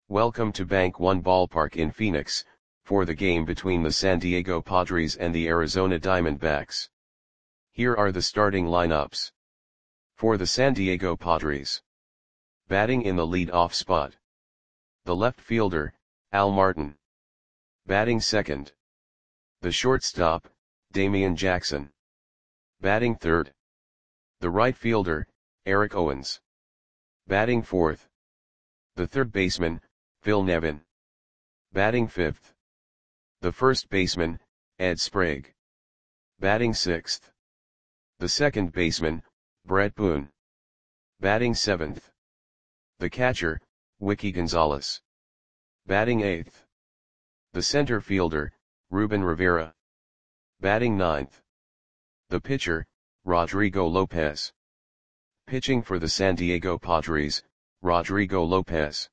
Welcome to Bank One Ballpark in Phoenix, for the game between the San Diego Padres and the Arizona Diamondbacks. Here are the starting lineups. For the San Diego Padres. Batting in the lead-off spot. The left fielder, Al Martin. Batting second. The shortstop, Damian Jackson. Batting third. The right fielder, Eric Owens. Batting fourth. The third baseman, Phil Nevin. Batting fifth. The first baseman, Ed Sprague. Batting sixth. The second baseman, Brett Boone. Batting seventh. The catcher, Wiki Gonzalez. Batting eighth. The center fielder, Ruben Rivera. Batting ninth. The pitcher, Rodrigo Lopez. Pitching for the San Diego Padres, Rodrigo Lopez.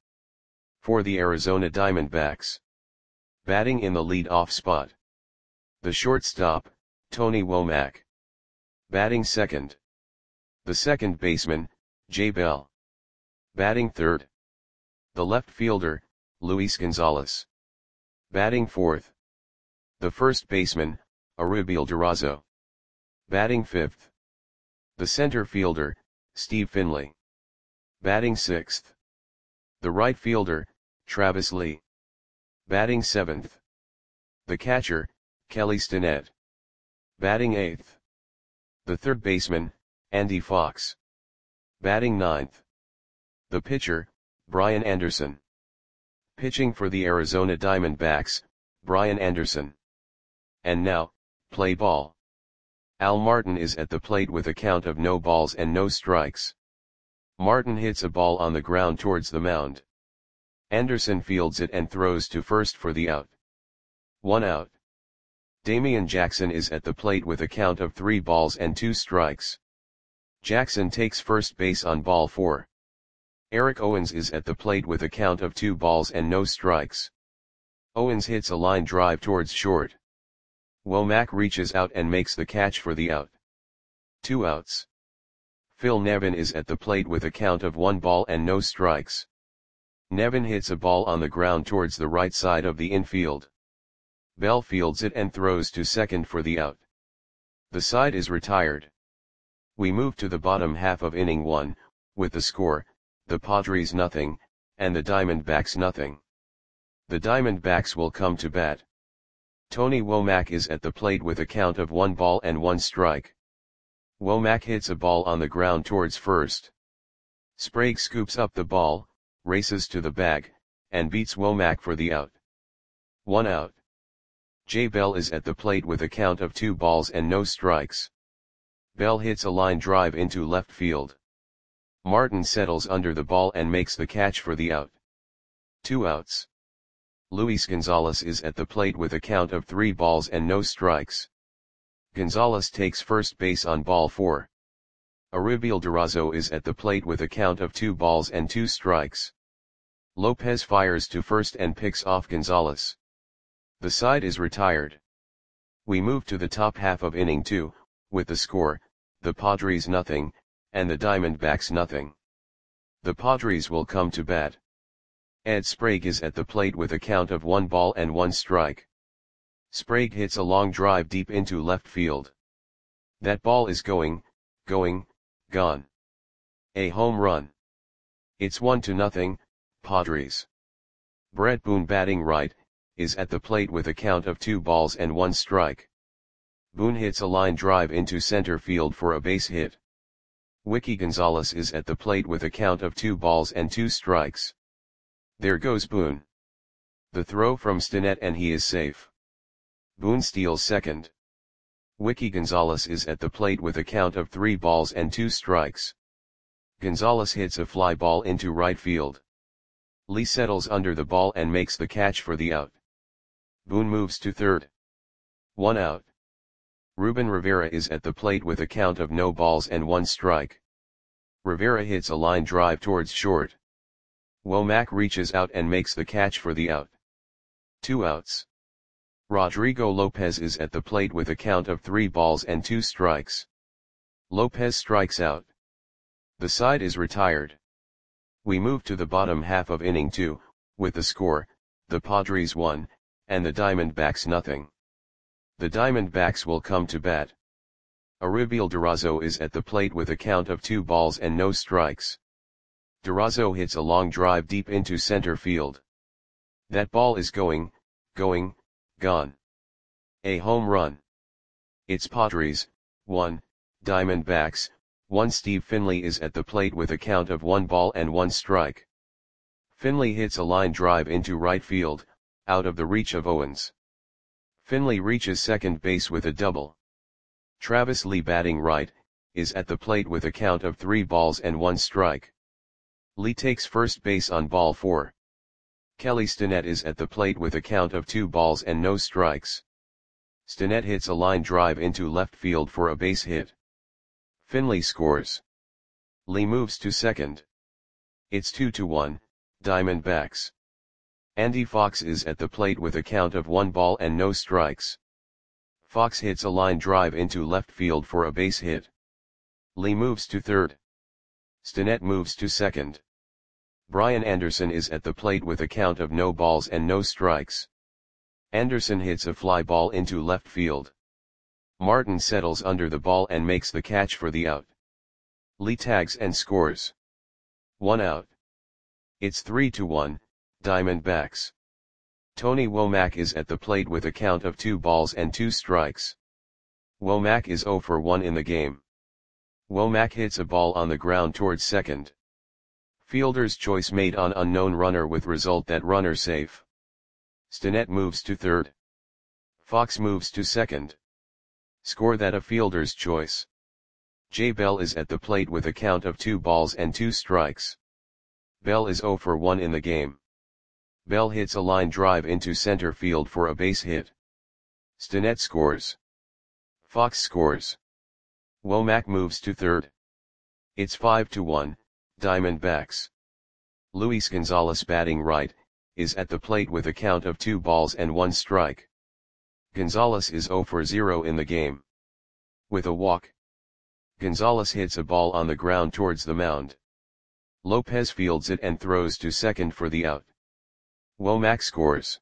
For the Arizona Diamondbacks. Batting in the lead-off spot. The shortstop, Tony Womack. Batting second. The second baseman, Jay Bell. Batting third. The left fielder, Luis Gonzalez. Batting fourth. The first baseman, Arubiel Durazo. Batting fifth. The center fielder, Steve Finley. Batting sixth. The right fielder, Travis Lee. Batting seventh. The catcher, Kelly Stinnett. Batting eighth. The third baseman, Andy Fox. Batting ninth. The pitcher, Brian Anderson. Pitching for the Arizona Diamondbacks, Brian Anderson. And now, play ball. Al Martin is at the plate with a count of no balls and no strikes. Martin hits a ball on the ground towards the mound. Anderson fields it and throws to first for the out. 1 out. Damian Jackson is at the plate with a count of 3 balls and 2 strikes. Jackson takes first base on ball 4. Eric Owens is at the plate with a count of 2 balls and no strikes. Owens hits a line drive towards short. Womack reaches out and makes the catch for the out. 2 outs. Phil Nevin is at the plate with a count of 1 ball and no strikes. Nevin hits a ball on the ground towards the right side of the infield. Bell fields it and throws to second for the out. The side is retired. We move to the bottom half of inning 1, with the score, the Padres nothing, and the Diamondbacks nothing. The Diamondbacks will come to bat. Tony Womack is at the plate with a count of 1 ball and 1 strike. Womack hits a ball on the ground towards first. Sprague scoops up the ball, races to the bag, and beats Womack for the out. 1 out. Jay Bell is at the plate with a count of 2 balls and no strikes. Bell hits a line drive into left field. Martin settles under the ball and makes the catch for the out. 2 outs. Luis Gonzalez is at the plate with a count of 3 balls and no strikes. Gonzalez takes first base on ball 4. Arubiel Durazo is at the plate with a count of 2 balls and 2 strikes. Lopez fires to first and picks off Gonzalez. The side is retired. We move to the top half of inning 2, with the score, the Padres nothing, and the Diamondbacks nothing. The Padres will come to bat. Ed Sprague is at the plate with a count of 1 ball and 1 strike. Sprague hits a long drive deep into left field. That ball is going, gone. A home run. It's 1-0, Padres. Brett Boone batting right, is at the plate with a count of 2 balls and 1 strike. Boone hits a line drive into center field for a base hit. Wiki Gonzalez is at the plate with a count of 2 balls and 2 strikes. There goes Boone. The throw from Stinnett and he is safe. Boone steals second. Wiki Gonzalez is at the plate with a count of 3 balls and 2 strikes. Gonzalez hits a fly ball into right field. Lee settles under the ball and makes the catch for the out. Boone moves to third. 1 out. Ruben Rivera is at the plate with a count of no balls and 1 strike. Rivera hits a line drive towards short. Womack reaches out and makes the catch for the out. 2 outs. Rodrigo Lopez is at the plate with a count of 3 balls and 2 strikes. Lopez strikes out. The side is retired. We move to the bottom half of inning 2, with the score, the Padres 1, and the Diamondbacks nothing. The Diamondbacks will come to bat. Auribeil Durazo is at the plate with a count of 2 balls and no strikes. Durazo hits a long drive deep into center field. That ball is going, gone. A home run. It's Padres, 1, Diamondbacks, 1. Steve Finley is at the plate with a count of 1 ball and 1 strike. Finley hits a line drive into right field, out of the reach of Owens. Finley reaches second base with a double. Travis Lee, batting right, is at the plate with a count of 3 balls and 1 strike. Lee takes first base on ball 4. Kelly Stinnett is at the plate with a count of 2 balls and no strikes. Stinnett hits a line drive into left field for a base hit. Finley scores. Lee moves to second. It's 2-1, Diamondbacks. Andy Fox is at the plate with a count of 1 ball and no strikes. Fox hits a line drive into left field for a base hit. Lee moves to third. Stinnett moves to second. Brian Anderson is at the plate with a count of no balls and no strikes. Anderson hits a fly ball into left field. Martin settles under the ball and makes the catch for the out. Lee tags and scores. 1 out. It's 3-1, Diamondbacks. Tony Womack is at the plate with a count of 2 balls and 2 strikes. Womack is 0 for 1 in the game. Womack hits a ball on the ground towards second. Fielder's choice made on unknown runner with result that runner safe. Stinnett moves to third. Fox moves to second. Score that a fielder's choice. Jay Bell is at the plate with a count of 2 balls and 2 strikes. Bell is 0 for 1 in the game. Bell hits a line drive into center field for a base hit. Stinnett scores. Fox scores. Womack moves to third. It's 5-1, Diamondbacks. Luis Gonzalez, batting right, is at the plate with a count of 2 balls and 1 strike. Gonzalez is 0 for 0 in the game. With a walk. Gonzalez hits a ball on the ground towards the mound. Lopez fields it and throws to second for the out. Womack scores.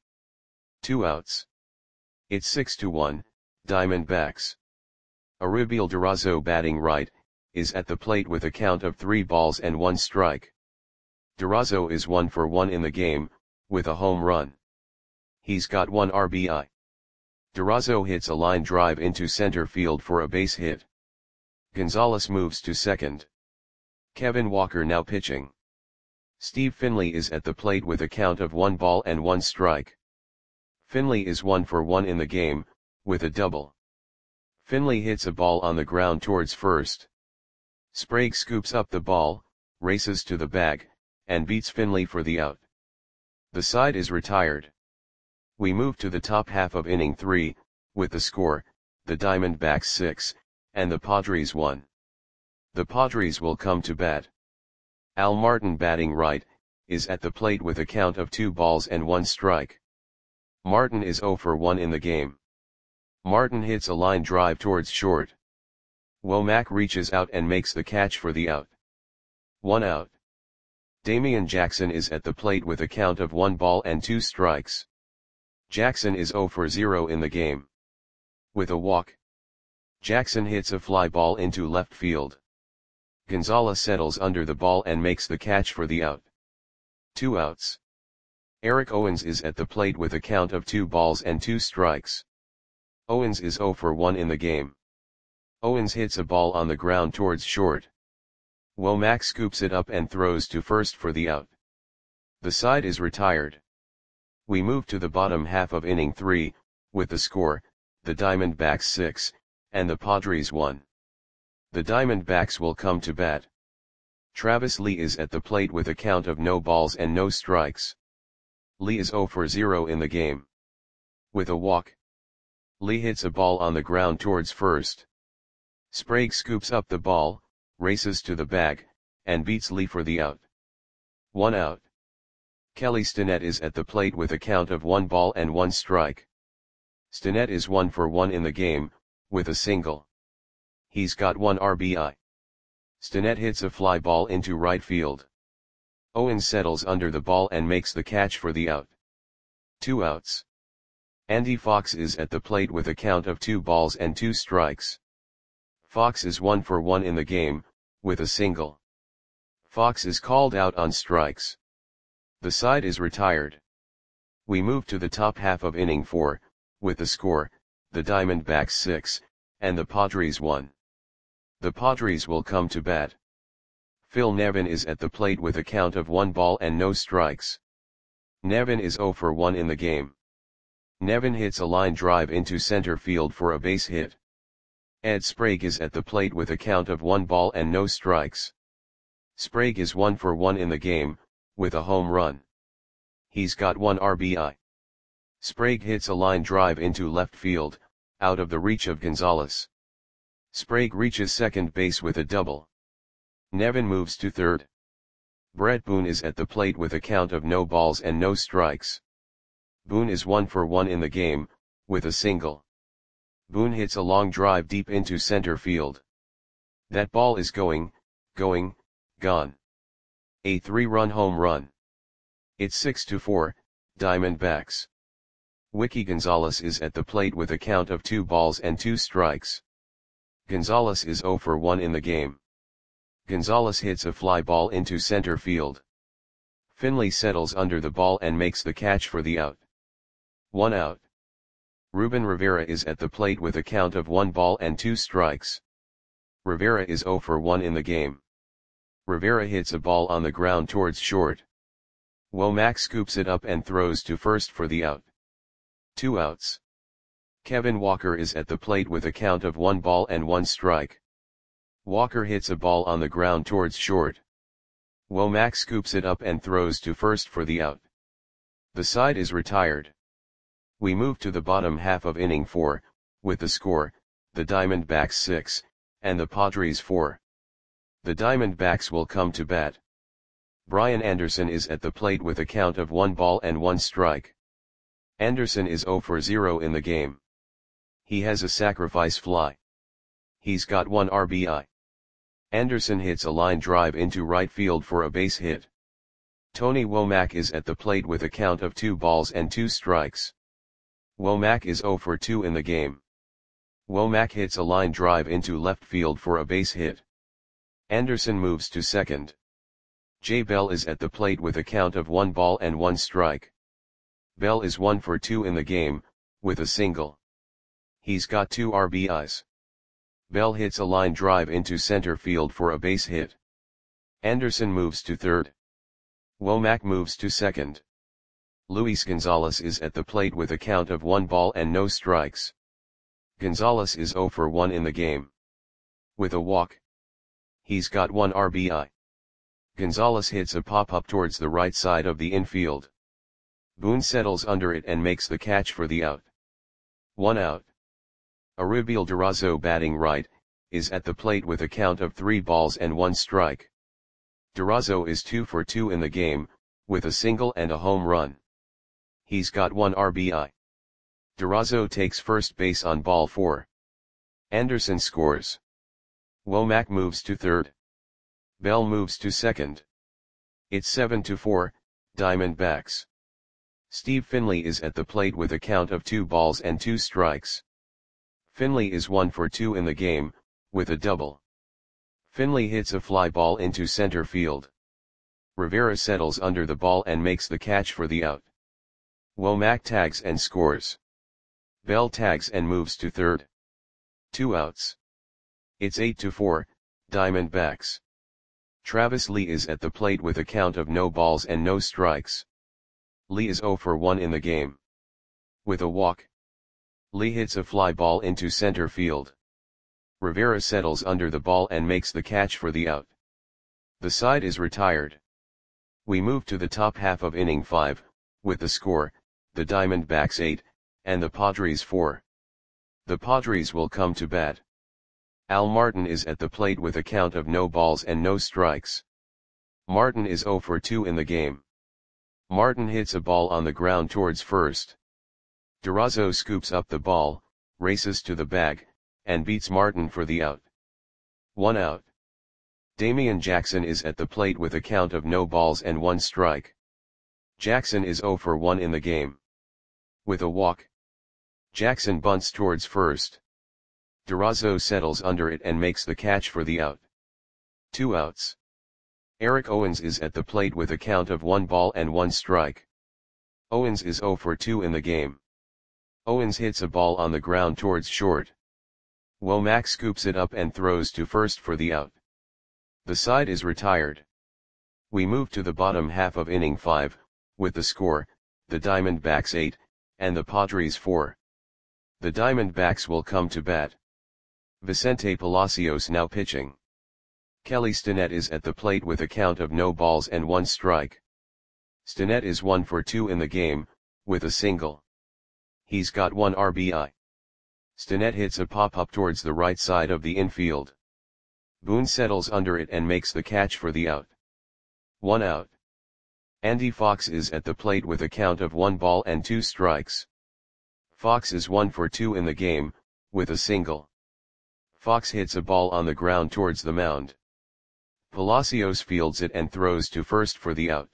2 outs. It's 6-1, Diamondbacks. Auribeil Durazo, batting right, is at the plate with a count of 3 balls and 1 strike. Durazo is 1 for 1 in the game, with a home run. He's got 1 RBI. Durazo hits a line drive into center field for a base hit. Gonzalez moves to second. Kevin Walker now pitching. Steve Finley is at the plate with a count of 1 ball and 1 strike. Finley is 1 for 1 in the game, with a double. Finley hits a ball on the ground towards first. Sprague scoops up the ball, races to the bag, and beats Finley for the out. The side is retired. We move to the top half of inning 3, with the score, the Diamondbacks 6, and the Padres 1. The Padres will come to bat. Al Martin, batting right, is at the plate with a count of 2 balls and 1 strike. Martin is 0 for 1 in the game. Martin hits a line drive towards short. Womack reaches out and makes the catch for the out. 1 out. Damian Jackson is at the plate with a count of 1 ball and 2 strikes. Jackson is 0 for 0 in the game. With a walk. Jackson hits a fly ball into left field. Gonzalez settles under the ball and makes the catch for the out. 2 outs. Eric Owens is at the plate with a count of 2 balls and 2 strikes. Owens is 0 for 1 in the game. Owens hits a ball on the ground towards short. Womack scoops it up and throws to first for the out. The side is retired. We move to the bottom half of inning 3, with the score, the Diamondbacks 6, and the Padres 1. The Diamondbacks will come to bat. Travis Lee is at the plate with a count of no balls and no strikes. Lee is 0 for 0 in the game. With a walk. Lee hits a ball on the ground towards first. Sprague scoops up the ball, races to the bag, and beats Lee for the out. 1 out. Kelly Stinnett is at the plate with a count of 1 ball and 1 strike. Stinnett is 1 for 1 in the game, with a single. He's got 1 RBI. Stinnett hits a fly ball into right field. Owen settles under the ball and makes the catch for the out. 2 outs. Andy Fox is at the plate with a count of 2 balls and 2 strikes. Fox is 1 for 1 in the game, with a single. Fox is called out on strikes. The side is retired. We move to the top half of inning 4, with the score, the Diamondbacks 6, and the Padres 1. The Padres will come to bat. Phil Nevin is at the plate with a count of 1 ball and no strikes. Nevin is 0 for 1 in the game. Nevin hits a line drive into center field for a base hit. Ed Sprague is at the plate with a count of 1 ball and no strikes. Sprague is 1 for 1 in the game, with a home run. He's got 1 RBI. Sprague hits a line drive into left field, out of the reach of Gonzalez. Sprague reaches second base with a double. Nevin moves to third. Brett Boone is at the plate with a count of no balls and no strikes. Boone is 1 for 1 in the game, with a single. Boone hits a long drive deep into center field. That ball is going, gone. A 3-run home run. It's 6-4, Diamondbacks. Wiki Gonzalez is at the plate with a count of 2 balls and 2 strikes. Gonzalez is 0 for 1 in the game. Gonzalez hits a fly ball into center field. Finley settles under the ball and makes the catch for the out. 1 out. Ruben Rivera is at the plate with a count of 1 ball and 2 strikes. Rivera is 0 for 1 in the game. Rivera hits a ball on the ground towards short. Womack scoops it up and throws to first for the out. 2 outs. Kevin Walker is at the plate with a count of 1 ball and 1 strike. Walker hits a ball on the ground towards short. Womack scoops it up and throws to first for the out. The side is retired. We move to the bottom half of inning 4, with the score, the Diamondbacks 6, and the Padres 4. The Diamondbacks will come to bat. Brian Anderson is at the plate with a count of 1 ball and 1 strike. Anderson is 0 for 0 in the game. He has a sacrifice fly. He's got 1 RBI. Anderson hits a line drive into right field for a base hit. Tony Womack is at the plate with a count of 2 balls and 2 strikes. Womack is 0 for 2 in the game. Womack hits a line drive into left field for a base hit. Anderson moves to second. Jay Bell is at the plate with a count of 1 ball and 1 strike. Bell is 1 for 2 in the game, with a single. He's got 2 RBIs. Bell hits a line drive into center field for a base hit. Anderson moves to third. Womack moves to second. Luis Gonzalez is at the plate with a count of 1 ball and no strikes. Gonzalez is 0 for 1 in the game. With a walk. He's got 1 RBI. Gonzalez hits a pop-up towards the right side of the infield. Boone settles under it and makes the catch for the out. 1 out. Aribiel Durazo, batting right, is at the plate with a count of 3 balls and 1 strike. Durazo is 2 for 2 in the game, with a single and a home run. He's got 1 RBI. Durazo takes first base on ball 4. Anderson scores. Womack moves to third. Bell moves to second. It's 7-4, Diamondbacks. Steve Finley is at the plate with a count of 2 balls and 2 strikes. Finley is 1 for 2 in the game, with a double. Finley hits a fly ball into center field. Rivera settles under the ball and makes the catch for the out. Womack tags and scores. Bell tags and moves to third. 2 outs. It's 8-4, Diamondbacks. Travis Lee is at the plate with a count of no balls and no strikes. Lee is 0 for 1 in the game. With a walk. Lee hits a fly ball into center field. Rivera settles under the ball and makes the catch for the out. The side is retired. We move to the top half of inning 5, with the score, the Diamondbacks 8, and the Padres 4. The Padres will come to bat. Al Martin is at the plate with a count of no balls and no strikes. Martin is 0 for 2 in the game. Martin hits a ball on the ground towards first. Durazo scoops up the ball, races to the bag, and beats Martin for the out. 1 out. Damian Jackson is at the plate with a count of no balls and 1 strike. Jackson is 0 for 1 in the game. With a walk, Jackson bunts towards first. Durazo settles under it and makes the catch for the out. 2 outs. Eric Owens is at the plate with a count of 1 ball and 1 strike. Owens is 0 for 2 in the game. Owens hits a ball on the ground towards short. Womack scoops it up and throws to first for the out. The side is retired. We move to the bottom half of inning 5, with the score, the Diamondbacks 8, and the Padres 4. The Diamondbacks will come to bat. Vicente Palacios now pitching. Kelly Stinnett is at the plate with a count of no balls and 1 strike. Stinnett is 1 for 2 in the game, with a single. He's got 1 RBI. Stinnett hits a pop-up towards the right side of the infield. Boone settles under it and makes the catch for the out. 1 out. Andy Fox is at the plate with a count of 1 ball and 2 strikes. Fox is 1 for 2 in the game, with a single. Fox hits a ball on the ground towards the mound. Palacios fields it and throws to first for the out.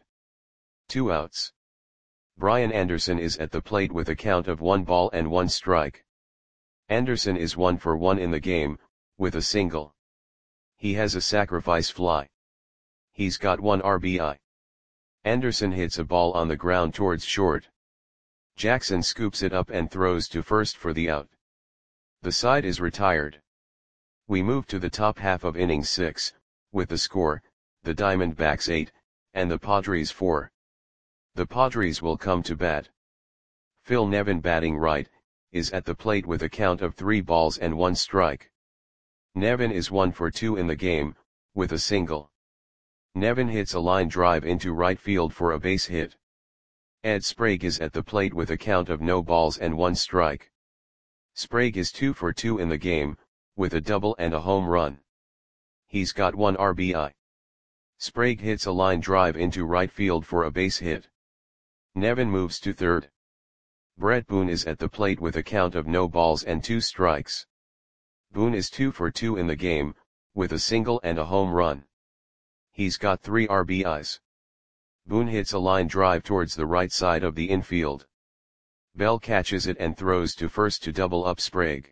2 outs. Brian Anderson is at the plate with a count of 1 ball and 1 strike. Anderson is 1 for 1 in the game, with a single. He has a sacrifice fly. He's got 1 RBI. Anderson hits a ball on the ground towards short. Jackson scoops it up and throws to first for the out. The side is retired. We move to the top half of inning 6, with the score, the Diamondbacks 8, and the Padres 4. The Padres will come to bat. Phil Nevin batting right, is at the plate with a count of 3 balls and 1 strike. Nevin is 1 for 2 in the game, with a single. Nevin hits a line drive into right field for a base hit. Ed Sprague is at the plate with a count of no balls and 1 strike. Sprague is 2 for 2 in the game, with a double and a home run. He's got 1 RBI. Sprague hits a line drive into right field for a base hit. Nevin moves to third. Brett Boone is at the plate with a count of no balls and 2 strikes. Boone is 2 for 2 in the game, with a single and a home run. He's got 3 RBIs. Boone hits a line drive towards the right side of the infield. Bell catches it and throws to first to double up Sprague.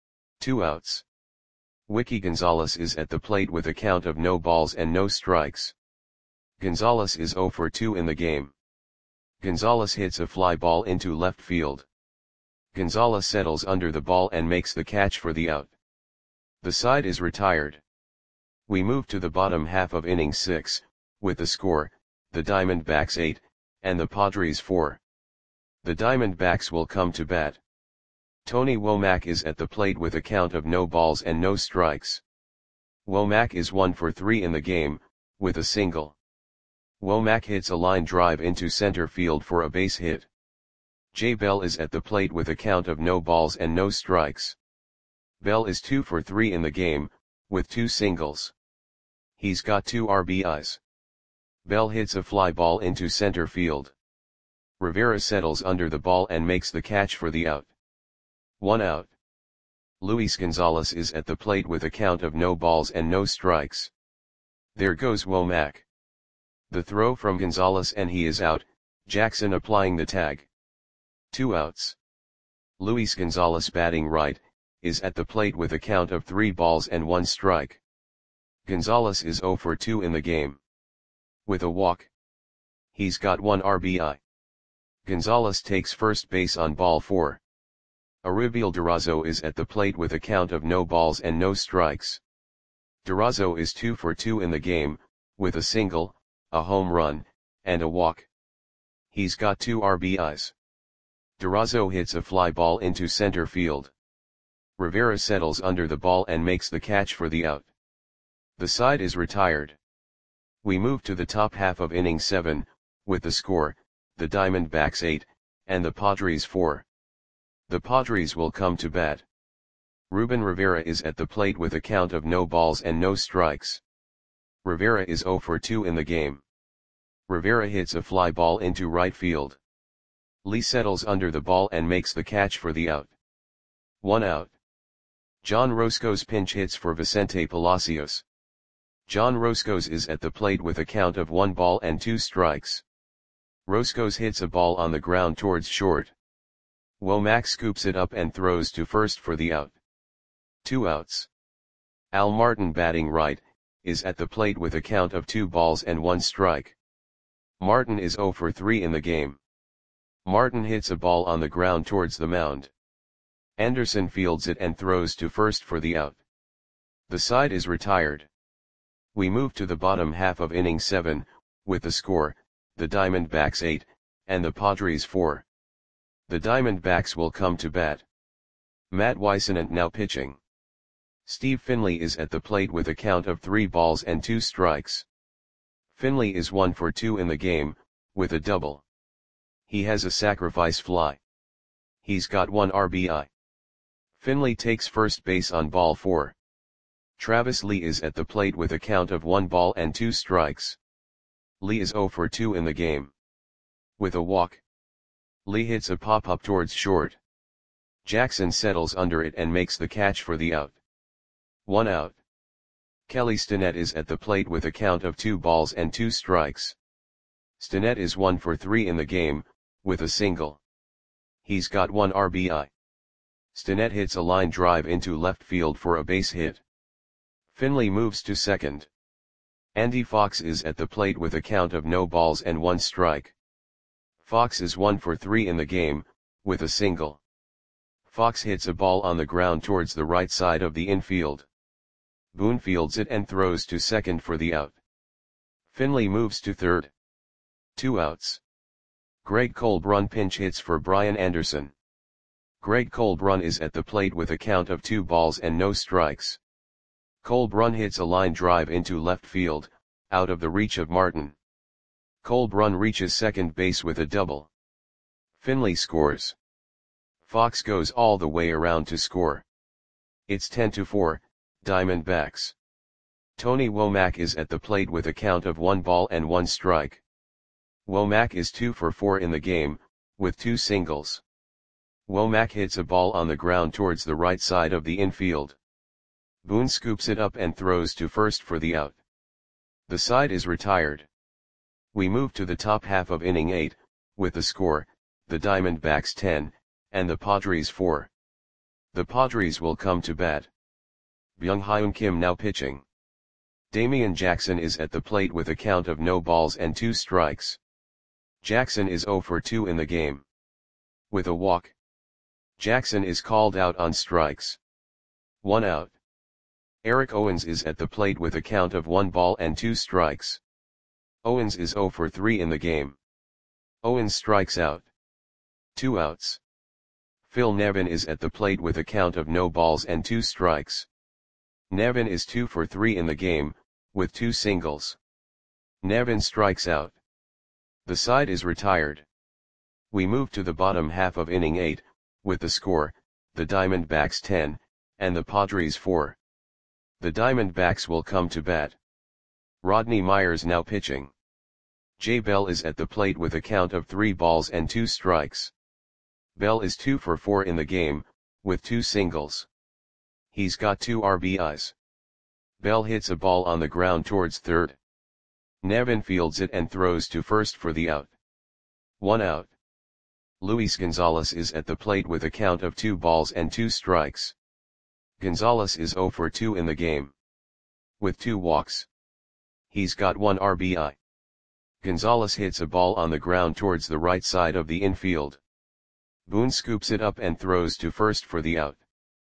2 outs. Wiki Gonzalez is at the plate with a count of no balls and no strikes. Gonzalez is 0 for 2 in the game. Gonzalez hits a fly ball into left field. Gonzalez settles under the ball and makes the catch for the out. The side is retired. We move to the bottom half of inning 6, with the score, the Diamondbacks 8, and the Padres 4. The Diamondbacks will come to bat. Tony Womack is at the plate with a count of no balls and no strikes. Womack is 1 for 3 in the game, with a single. Womack hits a line drive into center field for a base hit. Jay Bell is at the plate with a count of no balls and no strikes. Bell is 2 for 3 in the game, with 2 singles. He's got 2 RBIs. Bell hits a fly ball into center field. Rivera settles under the ball and makes the catch for the out. 1 out. Luis Gonzalez is at the plate with a count of no balls and no strikes. There goes Womack. The throw from Gonzalez and he is out, Jackson applying the tag. 2 outs. Luis Gonzalez batting right, is at the plate with a count of 3 balls and 1 strike. Gonzalez is 0 for 2 in the game. With a walk. He's got 1 RBI. Gonzalez takes first base on ball 4. Ariel Durazo is at the plate with a count of no balls and no strikes. Durazo is 2 for 2 in the game, with a single, a home run, and a walk. He's got 2 RBIs. Durazo hits a fly ball into center field. Rivera settles under the ball and makes the catch for the out. The side is retired. We move to the top half of inning 7, with the score, the Diamondbacks 8, and the Padres 4. The Padres will come to bat. Ruben Rivera is at the plate with a count of no balls and no strikes. Rivera is 0 for 2 in the game. Rivera hits a fly ball into right field. Lee settles under the ball and makes the catch for the out. 1 out. John Roscoe's pinch hits for Vicente Palacios. John Roscoe is at the plate with a count of 1 ball and 2 strikes. Roscoe hits a ball on the ground towards short. Womack scoops it up and throws to first for the out. 2 outs. Al Martin, batting right, is at the plate with a count of 2 balls and 1 strike. Martin is 0 for 3 in the game. Martin hits a ball on the ground towards the mound. Anderson fields it and throws to first for the out. The side is retired. We move to the bottom half of inning 7, with the score, the Diamondbacks 8, and the Padres 4. The Diamondbacks will come to bat. Matt Whisenant now pitching. Steve Finley is at the plate with a count of 3 balls and 2 strikes. Finley is 1 for 2 in the game, with a double. He has a sacrifice fly. He's got 1 RBI. Finley takes first base on ball 4. Travis Lee is at the plate with a count of 1 ball and 2 strikes. Lee is 0 for 2 in the game. With a walk. Lee hits a pop-up towards short. Jackson settles under it and makes the catch for the out. 1 out. Kelly Stinnett is at the plate with a count of 2 balls and 2 strikes. Stinnett is 1 for 3 in the game, with a single. He's got 1 RBI. Stinnett hits a line drive into left field for a base hit. Finley moves to second. Andy Fox is at the plate with a count of no balls and 1 strike. Fox is 1 for 3 in the game, with a single. Fox hits a ball on the ground towards the right side of the infield. Boone fields it and throws to second for the out. Finley moves to third. 2 outs. Greg Colbrun pinch hits for Brian Anderson. Greg Colbrun is at the plate with a count of 2 balls and no strikes. Colbrun hits a line drive into left field, out of the reach of Martin. Colbrun reaches second base with a double. Finley scores. Fox goes all the way around to score. It's 10-4, Diamondbacks. Tony Womack is at the plate with a count of 1 ball and 1 strike. Womack is 2 for 4 in the game, with 2 singles. Womack hits a ball on the ground towards the right side of the infield. Boone scoops it up and throws to first for the out. The side is retired. We move to the top half of inning 8, with the score, the Diamondbacks 10, and the Padres 4. The Padres will come to bat. Byung-Hyun Kim now pitching. Damian Jackson is at the plate with a count of no balls and 2 strikes. Jackson is 0 for 2 in the game. With a walk. Jackson is called out on strikes. 1 out. Eric Owens is at the plate with a count of 1 ball and 2 strikes. Owens is 0 for 3 in the game. Owens strikes out. 2 outs. Phil Nevin is at the plate with a count of no balls and 2 strikes. Nevin is 2 for 3 in the game, with 2 singles. Nevin strikes out. The side is retired. We move to the bottom half of inning 8, with the score, the Diamondbacks 10, and the Padres 4. The Diamondbacks will come to bat. Rodney Myers now pitching. Jay Bell is at the plate with a count of 3 balls and 2 strikes. Bell is 2 for 4 in the game, with 2 singles. He's got 2 RBIs. Bell hits a ball on the ground towards third. Nevin fields it and throws to first for the out. 1 out. Luis Gonzalez is at the plate with a count of 2 balls and 2 strikes. Gonzalez is 0 for 2 in the game. With 2 walks. He's got 1 RBI. Gonzalez hits a ball on the ground towards the right side of the infield. Boone scoops it up and throws to first for the out.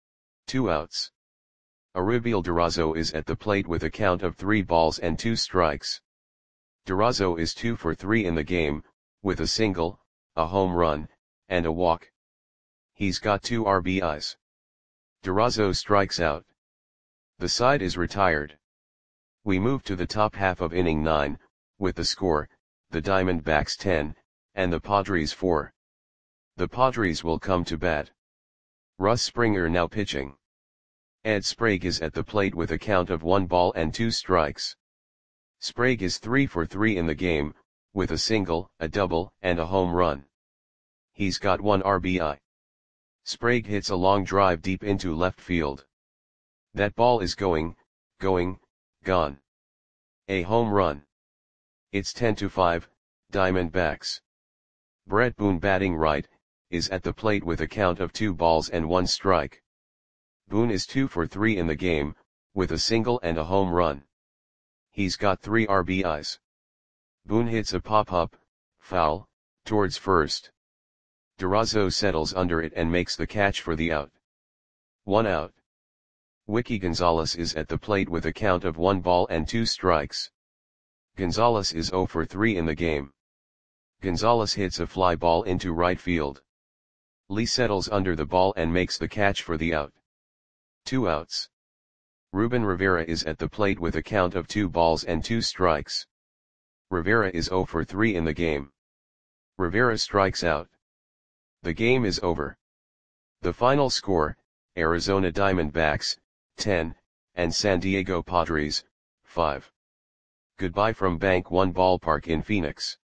2 outs. Aribiel Durazo is at the plate with a count of 3 balls and 2 strikes. Durazo is 2 for 3 in the game, with a single, a home run, and a walk. He's got 2 RBIs. Durazo strikes out. The side is retired. We move to the top half of inning 9, with the score, the Diamondbacks 10, and the Padres 4. The Padres will come to bat. Russ Springer now pitching. Ed Sprague is at the plate with a count of 1 ball and 2 strikes. Sprague is 3 for 3 in the game, with a single, a double, and a home run. He's got 1 RBI. Sprague hits a long drive deep into left field. That ball is gone. A home run. It's 10-5, Diamondbacks. Bret Boone batting right, is at the plate with a count of 2 balls and 1 strike. Boone is 2 for 3 in the game, with a single and a home run. He's got 3 RBIs. Boone hits a pop-up, foul, towards first. Durazo settles under it and makes the catch for the out. 1 out. Wiki Gonzalez is at the plate with a count of 1 ball and 2 strikes. Gonzalez is 0 for 3 in the game. Gonzalez hits a fly ball into right field. Lee settles under the ball and makes the catch for the out. 2 outs. Ruben Rivera is at the plate with a count of 2 balls and 2 strikes. Rivera is 0 for 3 in the game. Rivera strikes out. The game is over. The final score, Arizona Diamondbacks, 10, and San Diego Padres, 5. Goodbye from Bank One Ballpark in Phoenix.